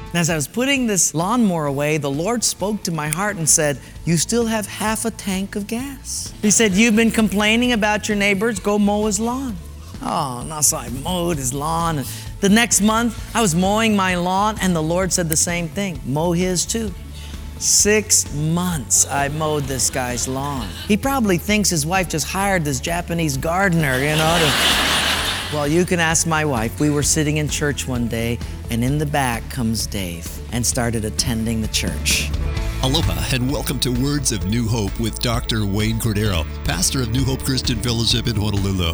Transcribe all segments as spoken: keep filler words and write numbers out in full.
And as I was putting this lawnmower away, the Lord spoke to my heart and said, you still have half a tank of gas. He said, you've been complaining about your neighbors, go mow his lawn. Oh, and so I mowed his lawn. And the next month, I was mowing my lawn, and the Lord said the same thing, mow his too. Six months I mowed this guy's lawn. He probably thinks his wife just hired this Japanese gardener, you know, to... Well, you can ask my wife. We were sitting in church one day, and in the back comes Dave and started attending the church. Aloha and welcome to Words of New Hope with Doctor Wayne Cordero, pastor of New Hope Christian Fellowship in Honolulu.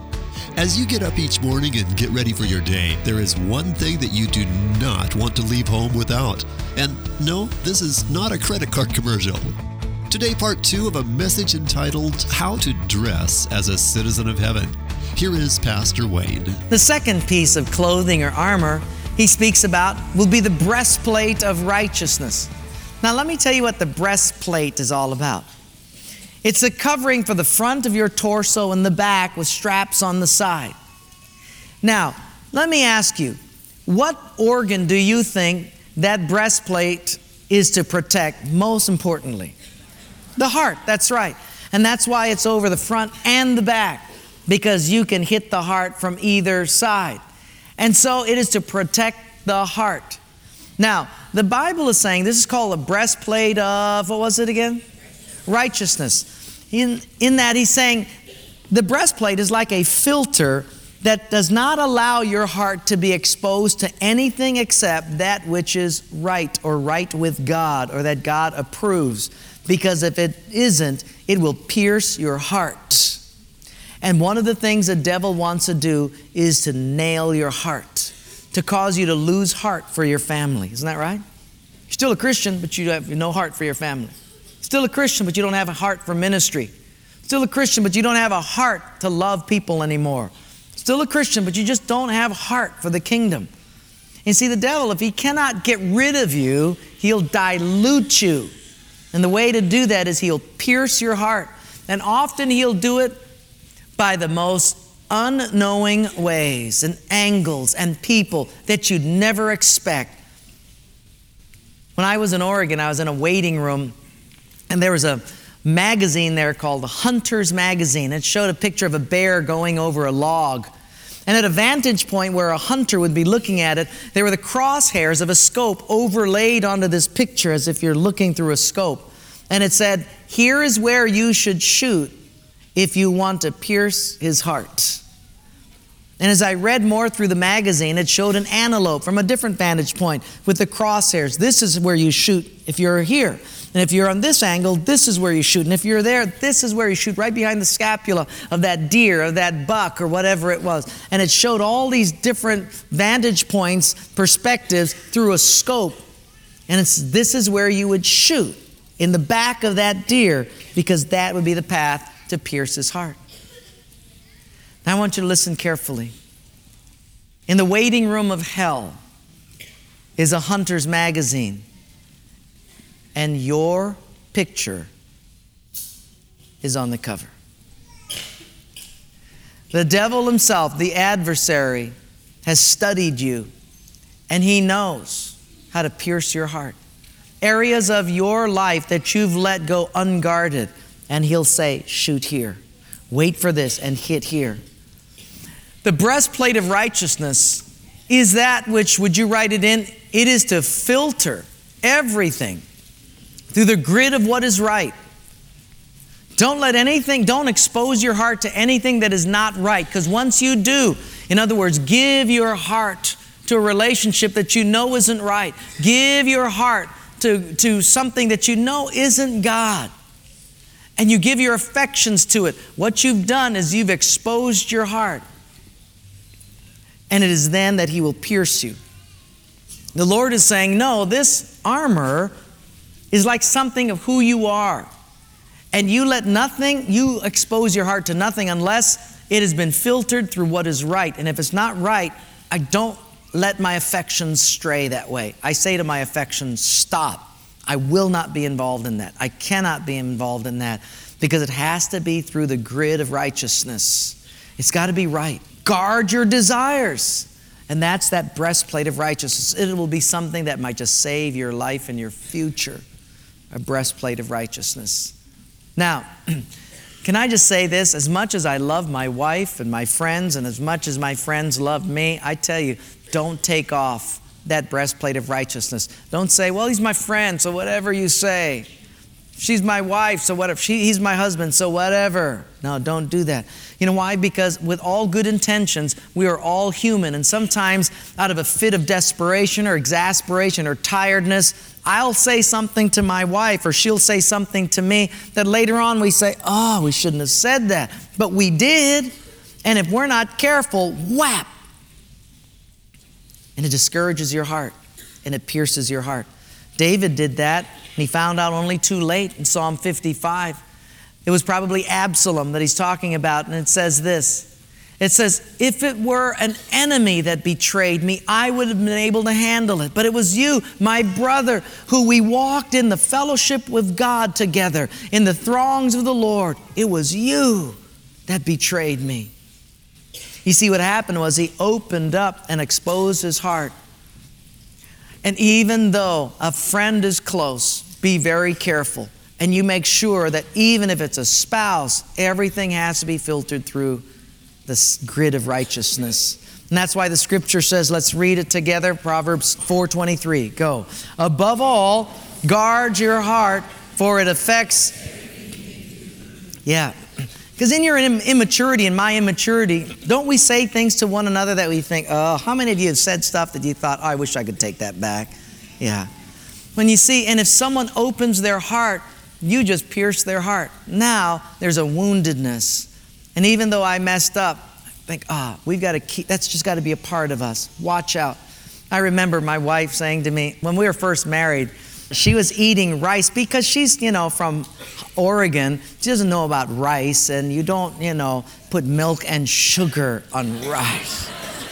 As you get up each morning and get ready for your day, there is one thing that you do not want to leave home without. And no, this is not a credit card commercial. Today, part two of a message entitled, How to Dress as a Citizen of Heaven. Here is Pastor Wayne. The second piece of clothing or armor he speaks about will be the breastplate of righteousness. Now, let me tell you what the breastplate is all about. It's a covering for the front of your torso and the back with straps on the side. Now, let me ask you, what organ do you think that breastplate is to protect most importantly? The heart, that's right. And that's why it's over the front and the back, because you can hit the heart from either side. And so it is to protect the heart. Now, the Bible is saying this is called a breastplate of, what was it again? Righteousness. In, in that he's saying the breastplate is like a filter that does not allow your heart to be exposed to anything except that which is right or right with God or that God approves. Because if it isn't, it will pierce your heart. And one of the things the devil wants to do is to nail your heart, to cause you to lose heart for your family. Isn't that right? You're still a Christian, but you have no heart for your family. Still a Christian, but you don't have a heart for ministry. Still a Christian, but you don't have a heart to love people anymore. Still a Christian, but you just don't have a heart for the kingdom. And see, the devil, if he cannot get rid of you, he'll dilute you. And the way to do that is he'll pierce your heart. And often he'll do it by the most unknowing ways and angles and people that you'd never expect. When I was in Oregon, I was in a waiting room, and there was a magazine there called Hunter's Magazine. It showed a picture of a bear going over a log. And at a vantage point where a hunter would be looking at it, there were the crosshairs of a scope overlaid onto this picture as if you're looking through a scope. And it said, here is where you should shoot if you want to pierce his heart. And as I read more through the magazine, it showed an antelope from a different vantage point with the crosshairs. This is where you shoot if you're here. And if you're on this angle, this is where you shoot. And if you're there, this is where you shoot, right behind the scapula of that deer or that buck or whatever it was. And it showed all these different vantage points, perspectives through a scope. And it's this is where you would shoot, in the back of that deer, because that would be the path to pierce his heart. Now I want you to listen carefully. In the waiting room of hell is a Hunter's Magazine, and your picture is on the cover. The devil himself, the adversary, has studied you, and he knows how to pierce your heart. Areas of your life that you've let go unguarded, and he'll say, shoot here. Wait for this and hit here. The breastplate of righteousness is that which, would you write it in? It is to filter everything through the grid of what is right. Don't let anything, don't expose your heart to anything that is not right. Because once you do, in other words, give your heart to a relationship that you know isn't right. Give your heart to, to something that you know isn't God. And you give your affections to it. What you've done is you've exposed your heart. And it is then that he will pierce you. The Lord is saying, no, this armor is like something of who you are. And you let nothing, you expose your heart to nothing unless it has been filtered through what is right. And if it's not right, I don't let my affections stray that way. I say to my affections, stop. I will not be involved in that. I cannot be involved in that because it has to be through the grid of righteousness. It's got to be right. Guard your desires. And that's that breastplate of righteousness. It will be something that might just save your life and your future. A breastplate of righteousness. Now, can I just say this? As much as I love my wife and my friends, and as much as my friends love me, I tell you, don't take off that breastplate of righteousness. Don't say, well, he's my friend, so whatever you say. She's my wife, so whatever. She, he's my husband, so whatever. No, don't do that. You know why? Because with all good intentions, we are all human. And sometimes out of a fit of desperation or exasperation or tiredness, I'll say something to my wife or she'll say something to me that later on we say, oh, we shouldn't have said that. But we did. And if we're not careful, whap. And it discourages your heart and it pierces your heart. David did that, and he found out only too late in Psalm fifty-five. It was probably Absalom that he's talking about, and it says this. It says, if it were an enemy that betrayed me, I would have been able to handle it. But it was you, my brother, who we walked in the fellowship with God together, in the throngs of the Lord. It was you that betrayed me. You see, what happened was he opened up and exposed his heart. And even though a friend is close, be very careful. And you make sure that even if it's a spouse, everything has to be filtered through this grid of righteousness. And that's why the scripture says, let's read it together, Proverbs four twenty-three. Go. Above all, guard your heart, for it affects... Yeah. Because in your immaturity and my immaturity, don't we say things to one another that we think, oh, how many of you have said stuff that you thought, oh, I wish I could take that back? Yeah. When you see, and if someone opens their heart, you just pierce their heart. Now, there's a woundedness. And even though I messed up, I think, ah, oh, we've got to keep, that's just got to be a part of us. Watch out. I remember my wife saying to me, when we were first married, she was eating rice because she's, you know, from Oregon. She doesn't know about rice, and you don't, you know, put milk and sugar on rice.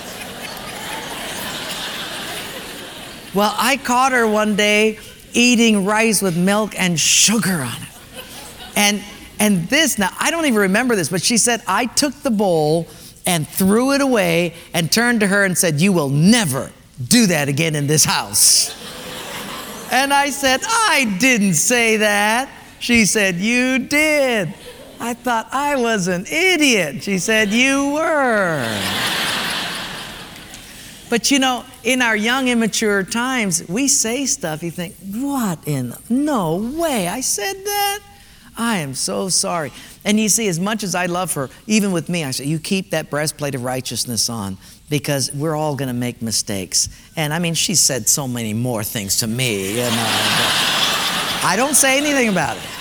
Well, I caught her one day eating rice with milk and sugar on it. And and this, now, I don't even remember this, but she said, I took the bowl and threw it away and turned to her and said, you will never do that again in this house. And I said, I didn't say that. She said, you did. I thought I was an idiot. She said, you were. But you know, in our young, immature times, we say stuff, you think, what in, no way, I said that? I am so sorry. And you see, as much as I love her, even with me, I say, you keep that breastplate of righteousness on, because we're all going to make mistakes. And I mean, she said so many more things to me, you know. I don't say anything about it.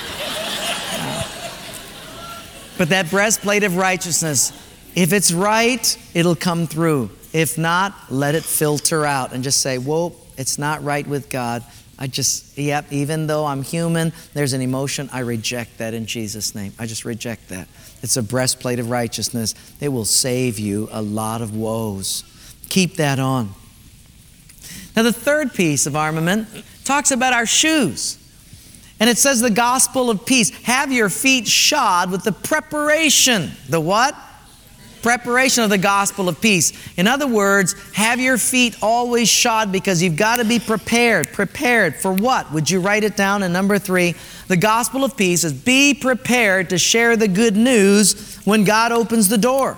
But that breastplate of righteousness, if it's right, it'll come through. If not, let it filter out and just say, whoa, it's not right with God. I just, yep, even though I'm human, there's an emotion, I reject that in Jesus' name. I just reject that. It's a breastplate of righteousness. It will save you a lot of woes. Keep that on. Now, the third piece of armament talks about our shoes. And it says the gospel of peace. Have your feet shod with the preparation. The what? Preparation of the gospel of peace. In other words, have your feet always shod, because you've got to be prepared. Prepared for what? Would you write it down in number three? The gospel of peace is be prepared to share the good news when God opens the door.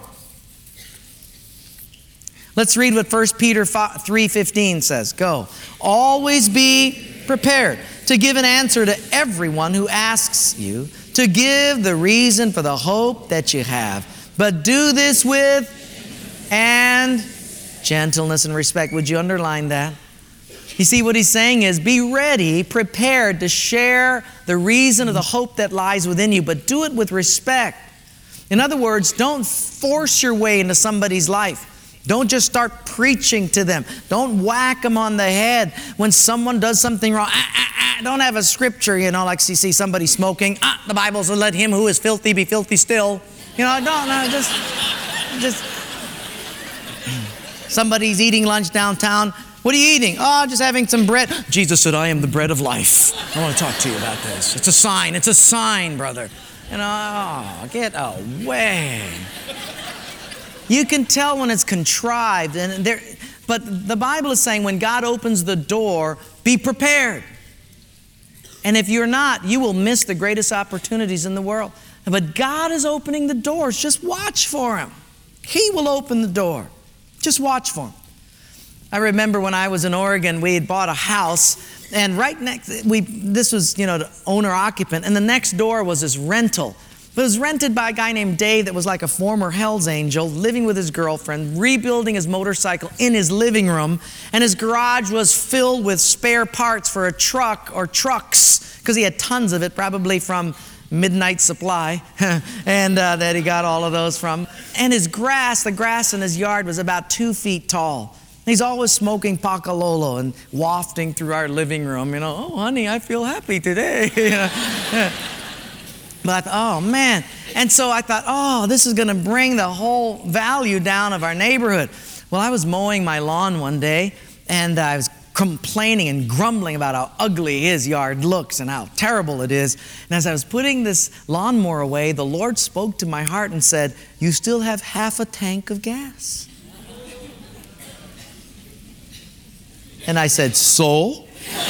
Let's read what First Peter three fifteen says. Go. Always be prepared to give an answer to everyone who asks you, to give the reason for the hope that you have. But do this with and gentleness and respect. Would you underline that? You see, what he's saying is be ready, prepared to share the reason of the hope that lies within you, but do it with respect. In other words, don't force your way into somebody's life. Don't just start preaching to them. Don't whack them on the head when someone does something wrong. Ah, ah, ah. Don't have a scripture, you know, like you see somebody smoking. Ah, the Bible says, let him who is filthy be filthy still. You know, no, no, just, just. Somebody's eating lunch downtown. What are you eating? Oh, just having some bread. Jesus said, I am the bread of life. I want to talk to you about this. It's a sign. It's a sign, brother. You know, oh, get away. You can tell when it's contrived, and there, But the Bible is saying when God opens the door, be prepared. And if you're not, you will miss the greatest opportunities in the world. But God is opening the doors. Just watch for Him. He will open the door. Just watch for Him. I remember when I was in Oregon, we had bought a house, and right next, we this was, you know, the owner-occupant, and the next door was this rental. It was rented by a guy named Dave that was like a former Hell's Angel, living with his girlfriend, rebuilding his motorcycle in his living room, and his garage was filled with spare parts for a truck or trucks, because he had tons of it, probably from Midnight Supply, and uh, that he got all of those from. And his grass, the grass in his yard was about two feet tall. He's always smoking Pakalolo and wafting through our living room, you know, oh, honey, I feel happy today. you know? But I thought, oh, man. And so I thought, oh, this is going to bring the whole value down of our neighborhood. Well, I was mowing my lawn one day, and I was complaining and grumbling about how ugly his yard looks and how terrible it is. And as I was putting this lawnmower away, the Lord spoke to my heart and said, you still have half a tank of gas. And I said, so?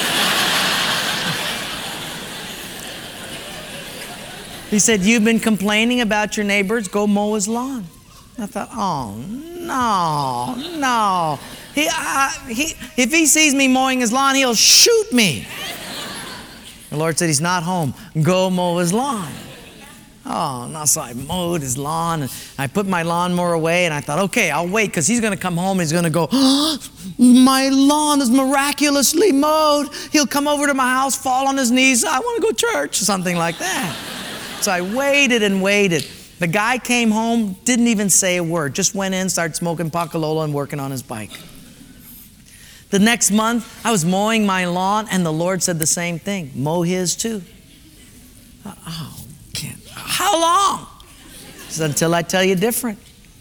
He said, you've been complaining about your neighbors, go mow his lawn. I thought, oh, no, no. He, uh, he, if he sees me mowing his lawn, he'll shoot me. The Lord said, he's not home. Go mow his lawn. Oh, no, so I mowed his lawn, and I put my lawnmower away, and I thought, okay, I'll wait, because he's going to come home, and he's going to go, oh, my lawn is miraculously mowed. He'll come over to my house, fall on his knees, I want to go to church, something like that. So I waited and waited. The guy came home, didn't even say a word, just went in, started smoking Pakalolo and working on his bike. The next month, I was mowing my lawn, and the Lord said the same thing, mow his too. Oh, can't. How long? He said, until I tell you different.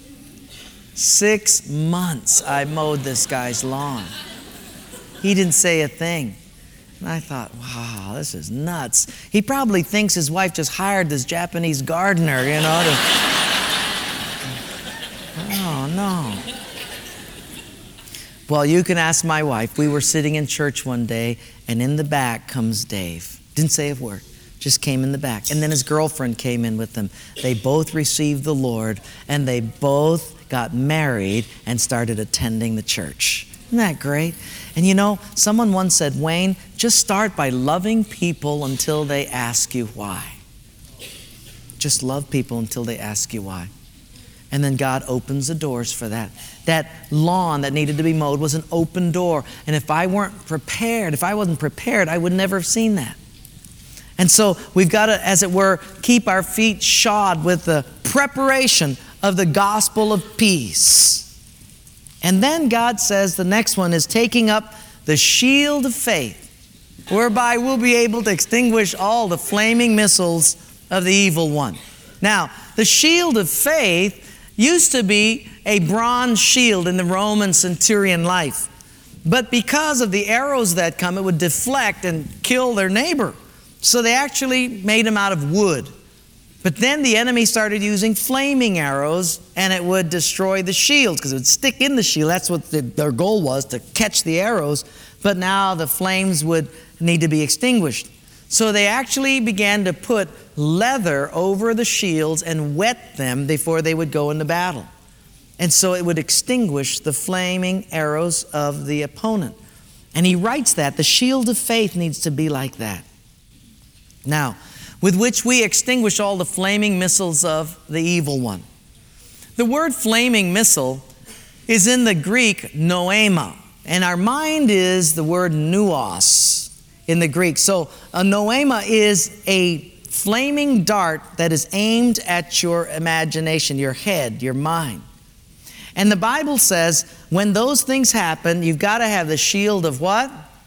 Six months I mowed this guy's lawn. He didn't say a thing. And I thought, wow, this is nuts. He probably thinks his wife just hired this Japanese gardener, you know. To... Oh, no. Well, you can ask my wife. We were sitting in church one day, and in the back comes Dave. Didn't say a word. Just came in the back. And then his girlfriend came in with them. They both received the Lord, and they both got married and started attending the church. Isn't that great? And you know, someone once said, Wayne, just start by loving people until they ask you why. Just love people until they ask you why. And then God opens the doors for that. That lawn that needed to be mowed was an open door. And if I weren't prepared, if I wasn't prepared, I would never have seen that. And so we've got to, as it were, keep our feet shod with the preparation of the gospel of peace. And then God says the next one is taking up the shield of faith, whereby we'll be able to extinguish all the flaming missiles of the evil one. Now, the shield of faith used to be a bronze shield in the Roman centurion life. But because of the arrows that come, it would deflect and kill their neighbor. So they actually made them out of wood. But then the enemy started using flaming arrows, and it would destroy the shields because it would stick in the shield. That's what the, their goal was, to catch the arrows. But now the flames would need to be extinguished. So they actually began to put leather over the shields and wet them before they would go into battle. And so it would extinguish the flaming arrows of the opponent. And he writes that the shield of faith needs to be like that. Now, with which we extinguish all the flaming missiles of the evil one. The word flaming missile is in the Greek noema, and our mind is the word nuos in the Greek. So a noema is a flaming dart that is aimed at your imagination, your head, your mind. And the Bible says when those things happen, you've got to have the shield of what?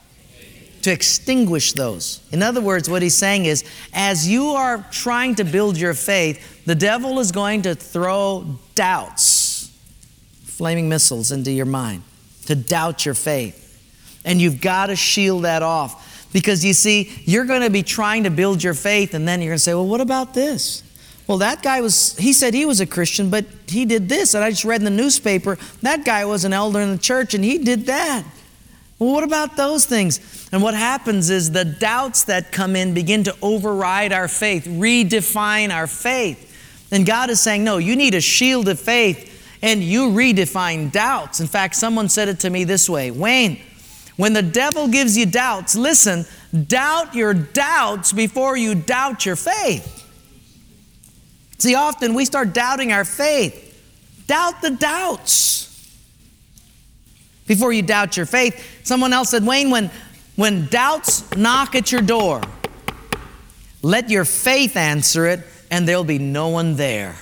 To extinguish those. In other words, what he's saying is, as you are trying to build your faith, the devil is going to throw doubts, flaming missiles into your mind, to doubt your faith. And you've got to shield that off. Because you see, you're going to be trying to build your faith, and then you're going to say, well, what about this? well, that guy was, he said he was a Christian, but he did this. And I just read in the newspaper, that guy was an elder in the church and he did that. Well, what about those things? And what happens is the doubts that come in begin to override our faith, redefine our faith. And God is saying, no, you need a shield of faith, and you redefine doubts. In fact, someone said it to me this way, Wayne, when the devil gives you doubts, listen, doubt your doubts before you doubt your faith. See, often we start doubting our faith. Doubt the doubts before you doubt your faith. Someone else said, Wayne, when, when doubts knock at your door, let your faith answer it, and there'll be no one there.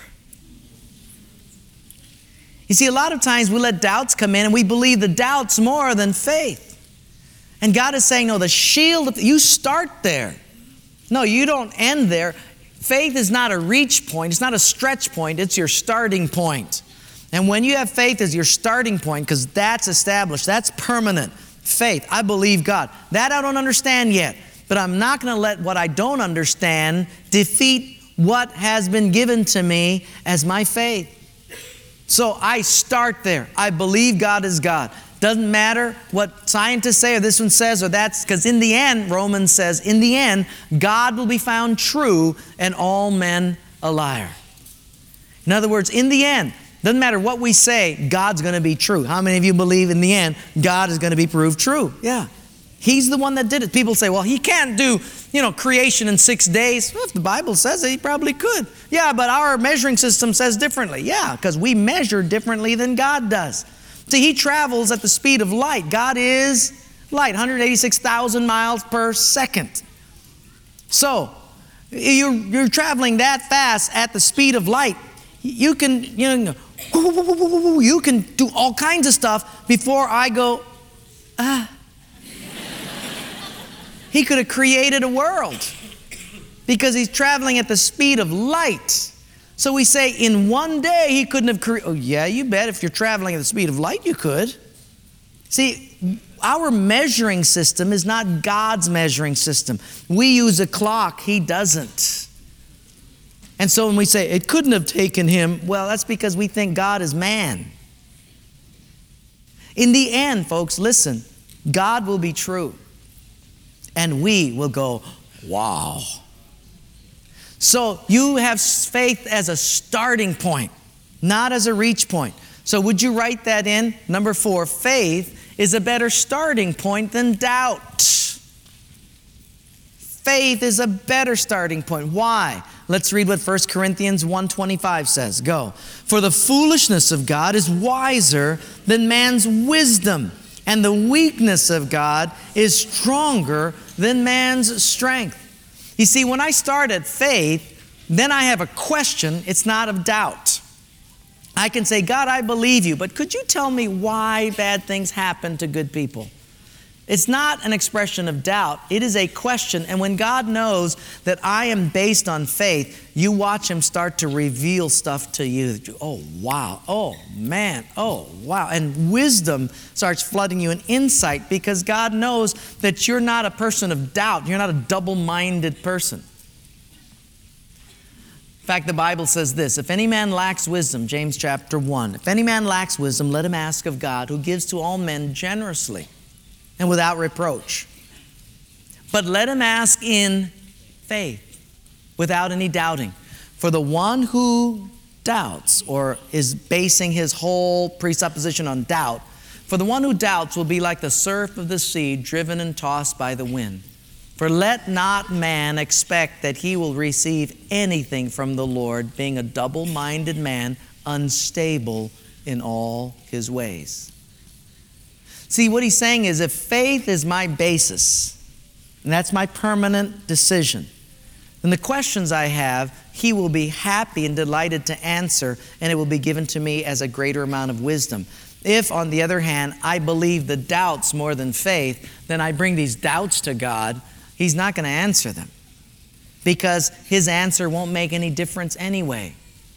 You see, a lot of times we let doubts come in and we believe the doubts more than faith. And God is saying, no, the shield, of, you start there. No, you don't end there. Faith is not a reach point. It's not a stretch point. It's your starting point. And when you have faith as your starting point, because that's established, that's permanent faith. I believe God. That I don't understand yet. But I'm not going to let what I don't understand defeat what has been given to me as my faith. So I start there. I believe God is God. Doesn't matter what scientists say or this one says or that's, because in the end, Romans says, in the end, God will be found true and all men a liar. In other words, in the end, doesn't matter what we say, God's going to be true. How many of you believe in the end, God is going to be proved true? Yeah. He's the one that did it. People say, well, he can't do, you know, creation in six days. Well, if the Bible says it, he probably could. Yeah, but our measuring system says differently. Yeah, because we measure differently than God does. See, he travels at the speed of light. God is light, one hundred eighty-six thousand miles per second. So, you're, you're traveling that fast at the speed of light. You can, you know, you can do all kinds of stuff before I go, ah. He could have created a world because he's traveling at the speed of light. So we say in one day he couldn't have created. Oh, yeah, you bet. If you're traveling at the speed of light, you could. See, our measuring system is not God's measuring system. We use a clock. He doesn't. And so when we say it couldn't have taken him, well, that's because we think God is man. In the end, folks, listen, God will be true. And we will go, wow. So you have faith as a starting point, not as a reach point. So would you write that in? Number four, faith is a better starting point than doubt. Faith is a better starting point. Why? Let's read what First Corinthians one twenty-five says. Go. For the foolishness of God is wiser than man's wisdom, and the weakness of God is stronger than man's strength. You see, when I start at faith, then I have a question. It's not of doubt. I can say, God, I believe you, but could you tell me why bad things happen to good people? It's not an expression of doubt. It is a question. And when God knows that I am based on faith, you watch him start to reveal stuff to you. Oh, wow. Oh, man. Oh, wow. And wisdom starts flooding you and insight because God knows that you're not a person of doubt. You're not a double-minded person. In fact, the Bible says this, if any man lacks wisdom, James chapter one, if any man lacks wisdom, let him ask of God, who gives to all men generously and without reproach. But let him ask in faith, without any doubting. For the one who doubts, or is basing his whole presupposition on doubt, for the one who doubts will be like the surf of the sea, driven and tossed by the wind. For let not man expect that he will receive anything from the Lord, being a double-minded man, unstable in all his ways. See, what he's saying is if faith is my basis, and that's my permanent decision, then the questions I have, he will be happy and delighted to answer, and it will be given to me as a greater amount of wisdom. If, on the other hand, I believe the doubts more than faith, then I bring these doubts to God, he's not going to answer them because his answer won't make any difference anyway.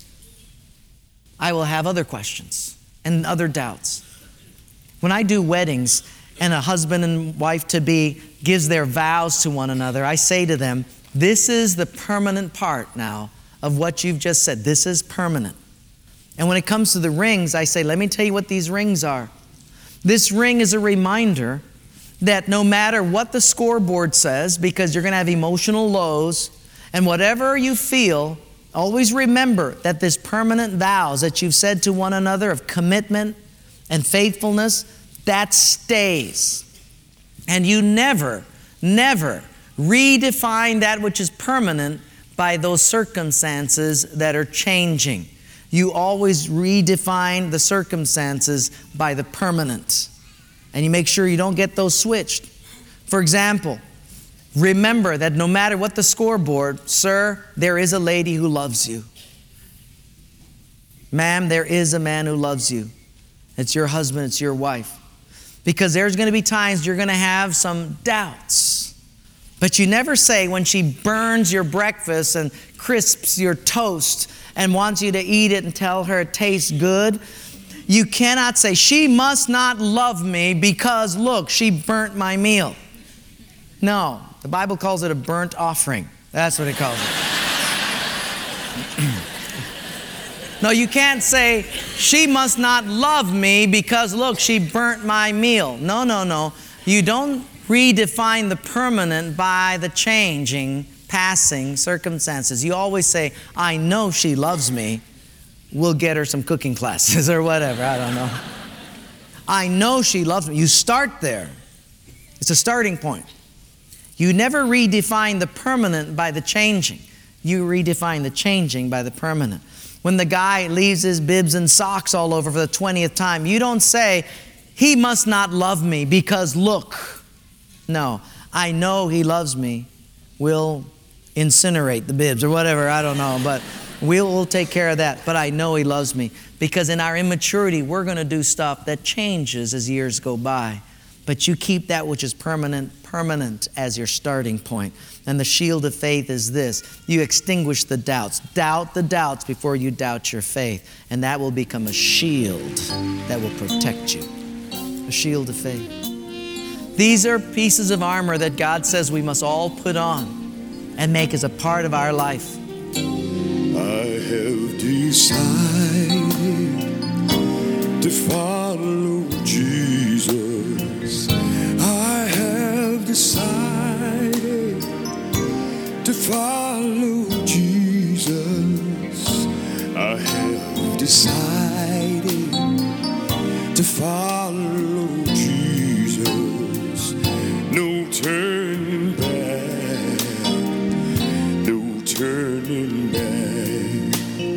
I will have other questions and other doubts. When I do weddings and a husband and wife-to-be gives their vows to one another, I say to them, this is the permanent part now of what you've just said. This is permanent. And when it comes to the rings, I say, let me tell you what these rings are. This ring is a reminder that no matter what the scoreboard says, because you're going to have emotional lows, and whatever you feel, always remember that this permanent vows that you've said to one another of commitment and faithfulness, that stays. And you never, never redefine that which is permanent by those circumstances that are changing. You always redefine the circumstances by the permanent. And you make sure you don't get those switched. For example, remember that no matter what the scoreboard, sir, there is a lady who loves you. Ma'am, there is a man who loves you. It's your husband, it's your wife. Because there's going to be times you're going to have some doubts. But you never say when she burns your breakfast and crisps your toast and wants you to eat it and tell her it tastes good, you cannot say, she must not love me because, look, she burnt my meal. No, the Bible calls it a burnt offering. That's what it calls it. No, you can't say, she must not love me because, look, she burnt my meal. No, no, no. You don't redefine the permanent by the changing, passing circumstances. You always say, I know she loves me. We'll get her some cooking classes or whatever. I don't know. I know she loves me. You start there. It's a starting point. You never redefine the permanent by the changing. You redefine the changing by the permanent. When the guy leaves his bibs and socks all over for the twentieth time, you don't say, he must not love me because look. No, I know he loves me. We'll incinerate the bibs or whatever, I don't know, but we'll, we'll take care of that. But I know he loves me because in our immaturity, we're going to do stuff that changes as years go by. But you keep that which is permanent, permanent as your starting point. And the shield of faith is this. You extinguish the doubts. Doubt the doubts before you doubt your faith. And that will become a shield that will protect you. A shield of faith. These are pieces of armor that God says we must all put on and make as a part of our life. I have decided to follow Jesus. I have decided to follow Jesus. I have decided to follow Jesus. No turning back, no turning back.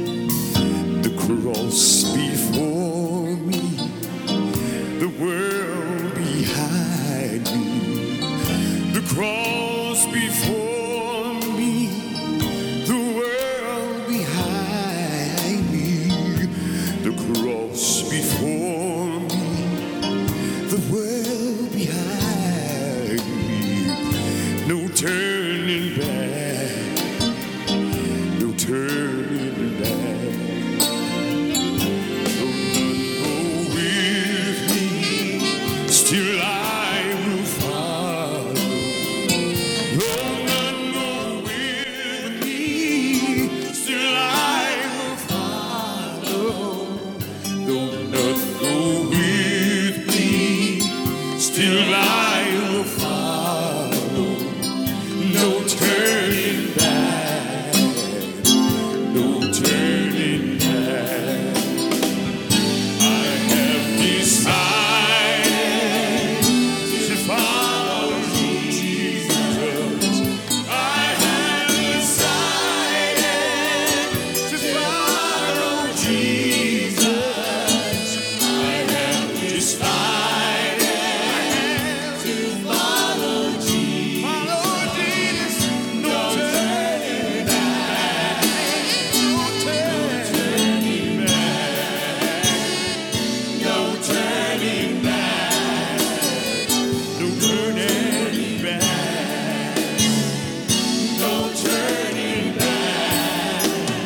The cross before me, the world behind me. The cross before me, the world behind me. The cross before me, the world behind me. No turning back, no turning back. Though none go with me, still I will follow. Though none go with me, still I will follow. Though none go with me, still I will follow. No turning back, no turning back. I have decided to follow Jesus. I have decided to follow Jesus. I have decided to follow Jesus. Follow Jesus. No turning back. No turning back. No turning back. No turning back. No turning back.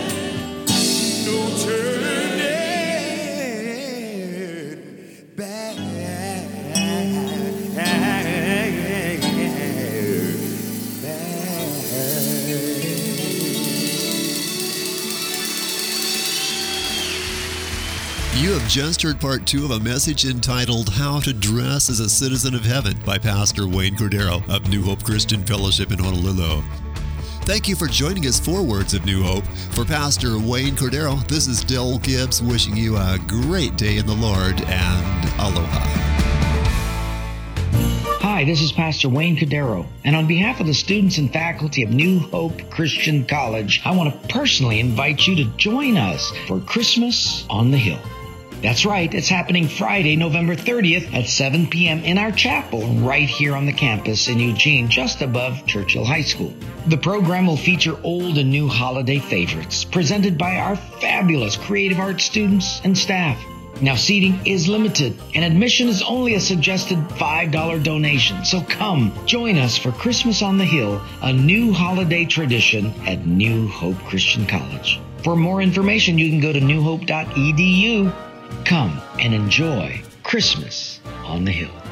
No turning back. just heard part two of a message entitled How to Dress as a Citizen of Heaven by Pastor Wayne Cordero of New Hope Christian Fellowship in Honolulu. Thank you for joining us for Words of New Hope. For Pastor Wayne Cordero, this is Del Gibbs wishing you a great day in the Lord and aloha. Hi, this is Pastor Wayne Cordero, and on behalf of the students and faculty of New Hope Christian College, I want to personally invite you to join us for Christmas on the Hill. That's right, it's happening Friday, November thirtieth at seven p.m. in our chapel right here on the campus in Eugene, just above Churchill High School. The program will feature old and new holiday favorites presented by our fabulous creative arts students and staff. Now, seating is limited, and admission is only a suggested five dollars donation. So come, join us for Christmas on the Hill, a new holiday tradition at New Hope Christian College. For more information, you can go to new hope dot e d u. Come and enjoy Christmas on the Hill.